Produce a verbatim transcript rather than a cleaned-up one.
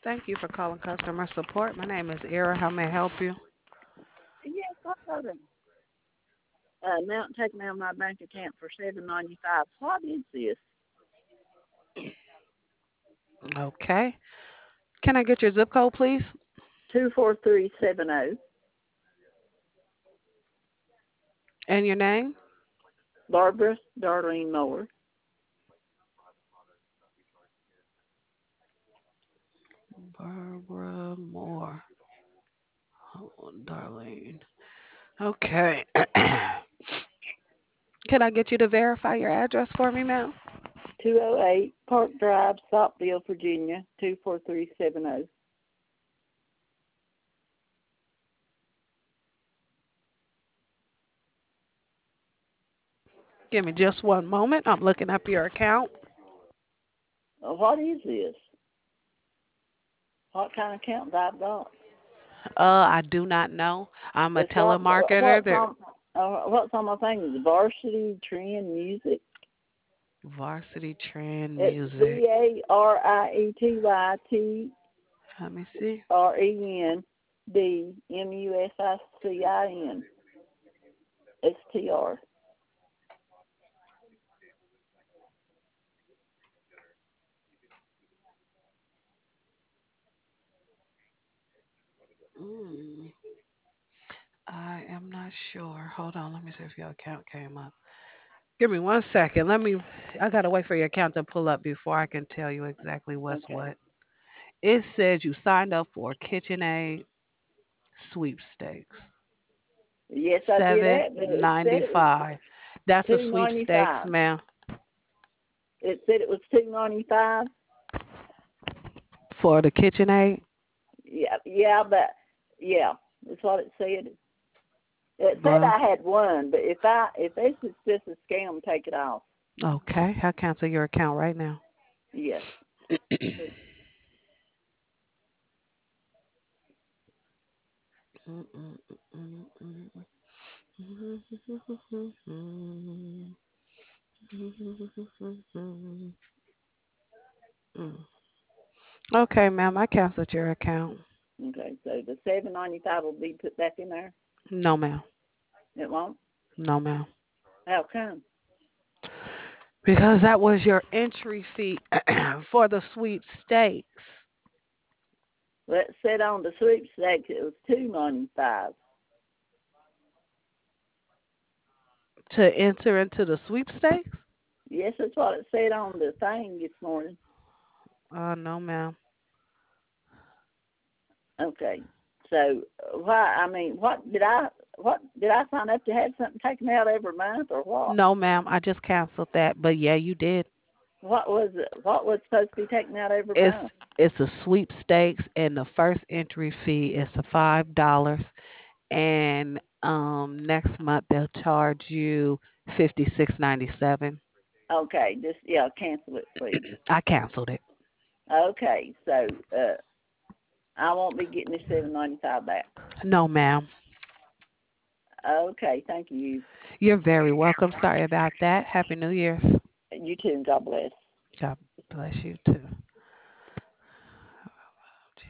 Thank you for calling customer support. My name is Era. How may I help you? Yes, I got an uh, amount taken out of my bank account for seven ninety five. What is this? Okay. Can I get your zip code, please? Two four three seven zero. And your name? Barbara Darlene Moore. Barbara Moore. Oh, Darlene. Okay. Can I get you to verify your address for me, ma'am? Two oh eight Park Drive, Saltville, Virginia. Two four three seven zero. Give me just one moment. I'm looking up your account. Uh, what is this? What kind of account have I got? Uh, I do not know. I'm a It's what? telemarketer. What's There, on? Uh, what's on my thing? Is Varsity Trend Music. Varsity Trend It's Music. V A R I E T Y T Let me see. R E N D M U S I C I N S T R. Mm, I am not sure. Hold on. Let me see if your account came up. Give me one second. Let me. I gotta wait for your account to pull up before I can tell you exactly what's Okay. what. It says you signed up for KitchenAid sweepstakes. Yes, I did Seven that, but it said ninety it was five. That's a two ninety sweepstakes, five. ma'am. It said it was two ninety five. For the KitchenAid. Yeah, yeah, but yeah, that's what it said. It said But I had one, but if I if this is just a scam, take it off. okay, I'll cancel your account right now. Yes. Okay, ma'am, I canceled your account. Okay, so the seven ninety five will be put back in there. No, ma'am. It won't. No, ma'am. How come? Because that was your entry fee for the sweepstakes. Well, it said on the sweepstakes it was two ninety five. To enter into the sweepstakes? Yes, that's what it said on the thing this morning. Uh, no, ma'am. Okay. So uh, why? I mean, what did I? What did I sign up to have something taken out every month or what? No, ma'am. I just canceled that. But yeah, you did. What was it? What was supposed to be taken out every It's month? it's a sweepstakes, and the first entry fee is a five dollars, and um next month they'll charge you fifty six ninety seven. Okay, just yeah, cancel it, please. I canceled it. Okay, so uh, I won't be getting this seven ninety five back. No, ma'am. Okay, thank you. You're very welcome. Sorry about that. Happy New Year's. You too. God bless. God bless you too.